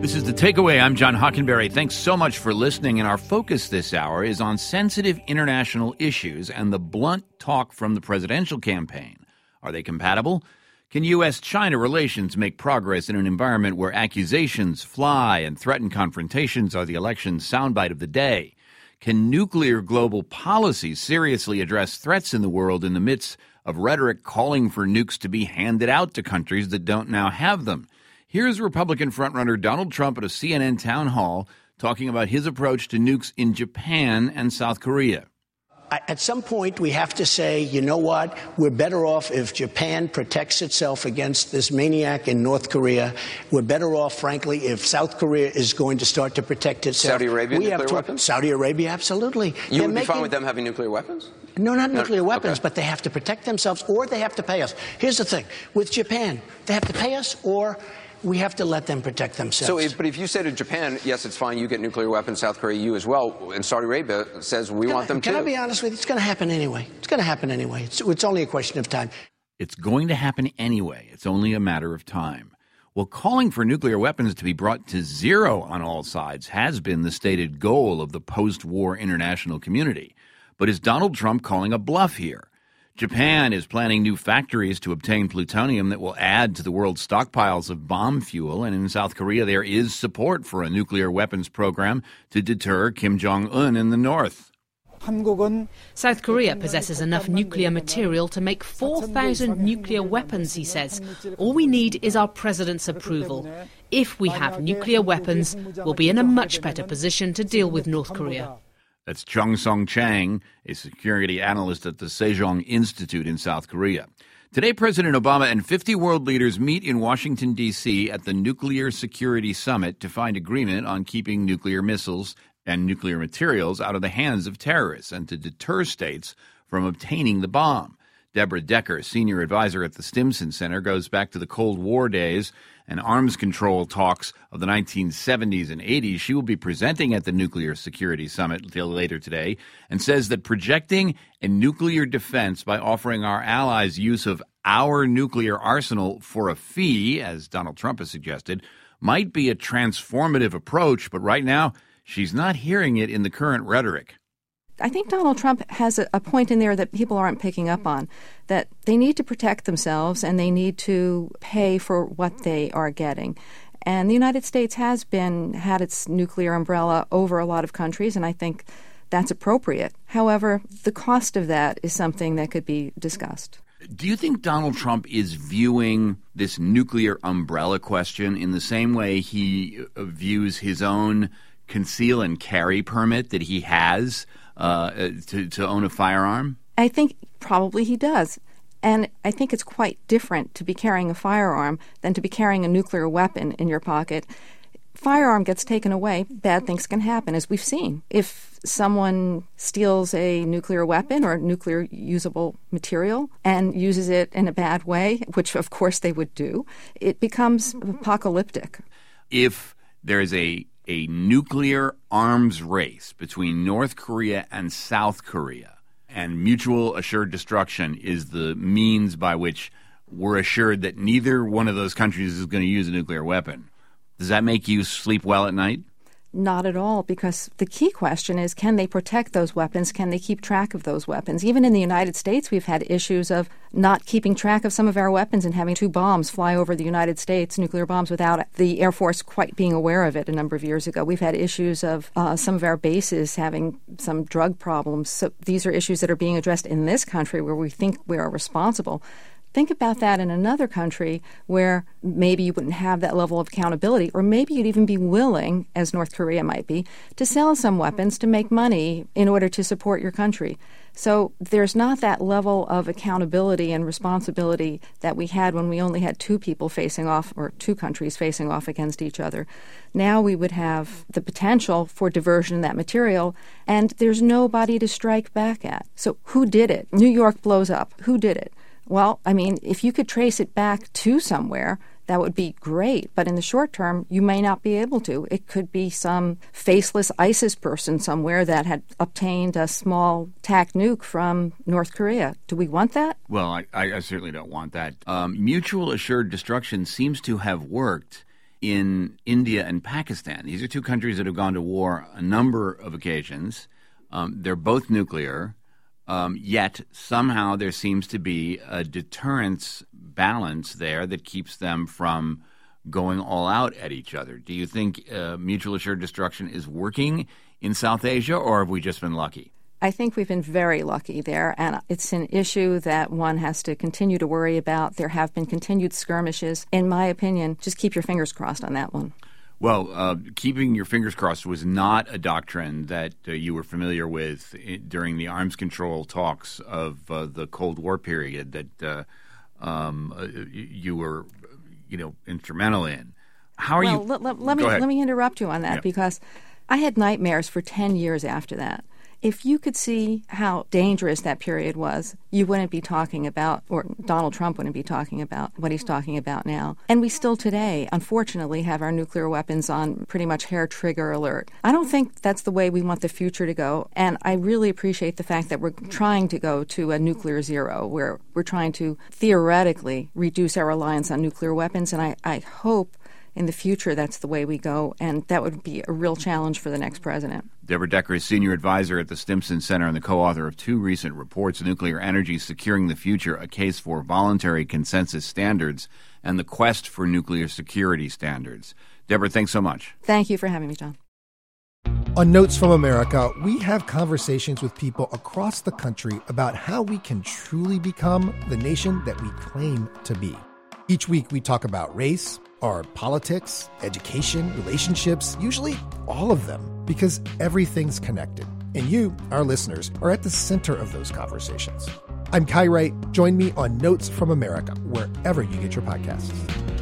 This is The Takeaway. I'm John Hockenberry. Thanks so much for listening. And our focus this hour is on sensitive international issues and the blunt talk from the presidential campaign. Are they compatible? Can U.S.-China relations make progress in an environment where accusations fly and threatened confrontations are the election soundbite of the day? Can nuclear global policy seriously address threats in the world in the midst of rhetoric calling for nukes to be handed out to countries that don't now have them? Here's Republican frontrunner Donald Trump at a CNN town hall talking about his approach to nukes in Japan and South Korea. At some point, we have to say, you know what, we're better off if Japan protects itself against this maniac in North Korea. We're better off, frankly, if South Korea is going to start to protect itself. Saudi Arabia, nuclear weapons? Saudi Arabia, absolutely. You would be fine with them having nuclear weapons? No, not nuclear weapons, okay. But they have to protect themselves or they have to pay us. Here's the thing. With Japan, they have to pay us or we have to let them protect themselves. But if you say to Japan, yes, it's fine, you get nuclear weapons, South Korea, you as well, and Saudi Arabia says we want them too. Can I be honest with you? It's going to happen anyway. It's going to happen anyway. It's only a question of time. It's going to happen anyway. It's only a matter of time. Well, calling for nuclear weapons to be brought to zero on all sides has been the stated goal of the post-war international community. But is Donald Trump calling a bluff here? Japan is planning new factories to obtain plutonium that will add to the world's stockpiles of bomb fuel, and in South Korea there is support for a nuclear weapons program to deter Kim Jong-un in the north. South Korea possesses enough nuclear material to make 4,000 nuclear weapons, he says. All we need is our president's approval. If we have nuclear weapons, we'll be in a much better position to deal with North Korea. That's Chung Song Chang, a security analyst at the Sejong Institute in South Korea. Today, President Obama and 50 world leaders meet in Washington, D.C. at the Nuclear Security Summit to find agreement on keeping nuclear missiles and nuclear materials out of the hands of terrorists and to deter states from obtaining the bomb. Deborah Decker, senior advisor at the Stimson Center, goes back to the Cold War days and arms control talks of the 1970s and 80s. She will be presenting at the Nuclear Security Summit later today and says that projecting a nuclear defense by offering our allies use of our nuclear arsenal for a fee, as Donald Trump has suggested, might be a transformative approach. But right now, she's not hearing it in the current rhetoric. I think Donald Trump has a point in there that people aren't picking up on, that they need to protect themselves and they need to pay for what they are getting. And the United States has had its nuclear umbrella over a lot of countries, and I think that's appropriate. However, the cost of that is something that could be discussed. Do you think Donald Trump is viewing this nuclear umbrella question in the same way he views his own conceal and carry permit that he has to own a firearm? I think probably he does. And I think it's quite different to be carrying a firearm than to be carrying a nuclear weapon in your pocket. Firearm gets taken away, bad things can happen, as we've seen. If someone steals a nuclear weapon or nuclear usable material and uses it in a bad way, which of course they would do, it becomes apocalyptic. If there is a nuclear arms race between North Korea and South Korea, and mutual assured destruction is the means by which we're assured that neither one of those countries is going to use a nuclear weapon, does that make you sleep well at night? Not at all, because the key question is, can they protect those weapons? Can they keep track of those weapons? Even in the United States, we've had issues of not keeping track of some of our weapons and having 2 bombs fly over the United States, nuclear bombs, without the Air Force quite being aware of it a number of years ago. We've had issues of some of our bases having some drug problems. So these are issues that are being addressed in this country where we think we are responsible. Think about that in another country where maybe you wouldn't have that level of accountability, or maybe you'd even be willing, as North Korea might be, to sell some weapons to make money in order to support your country. So there's not that level of accountability and responsibility that we had when we only had 2 people facing off, or 2 countries facing off against each other. Now we would have the potential for diversion of that material, and there's nobody to strike back at. So who did it? New York blows up. Who did it? Well, I mean, if you could trace it back to somewhere, that would be great. But in the short term, you may not be able to. It could be some faceless ISIS person somewhere that had obtained a small TAC nuke from North Korea. Do we want that? Well, I certainly don't want that. Mutual assured destruction seems to have worked in India and Pakistan. These are two countries that have gone to war a number of occasions. They're both nuclear, yet somehow there seems to be a deterrence balance there that keeps them from going all out at each other. Do you think mutual assured destruction is working in South Asia, or have we just been lucky? I think we've been very lucky there, and it's an issue that one has to continue to worry about. There have been continued skirmishes. In my opinion, just keep your fingers crossed on that one. Well, keeping your fingers crossed was not a doctrine that you were familiar with during the arms control talks of the Cold War period that you were, instrumental in. How are you? Let me interrupt you on that because I had nightmares for 10 years after that. If you could see how dangerous that period was, you wouldn't be talking about, or Donald Trump wouldn't be talking about what he's talking about now. And we still today, unfortunately, have our nuclear weapons on pretty much hair trigger alert. I don't think that's the way we want the future to go. And I really appreciate the fact that we're trying to go to a nuclear zero, where we're trying to theoretically reduce our reliance on nuclear weapons. And I hope in the future that's the way we go, and that would be a real challenge for the next president. Deborah Decker is senior advisor at the Stimson Center and the co-author of two recent reports, Nuclear Energy Securing the Future, A Case for Voluntary Consensus Standards, and The Quest for Nuclear Security Standards. Deborah, thanks so much. Thank you for having me, John. On Notes from America, we have conversations with people across the country about how we can truly become the nation that we claim to be. Each week we talk about race, our politics, education, relationships, usually all of them, because everything's connected. And you, our listeners, are at the center of those conversations. I'm Kai Wright. Join me on Notes from America, wherever you get your podcasts.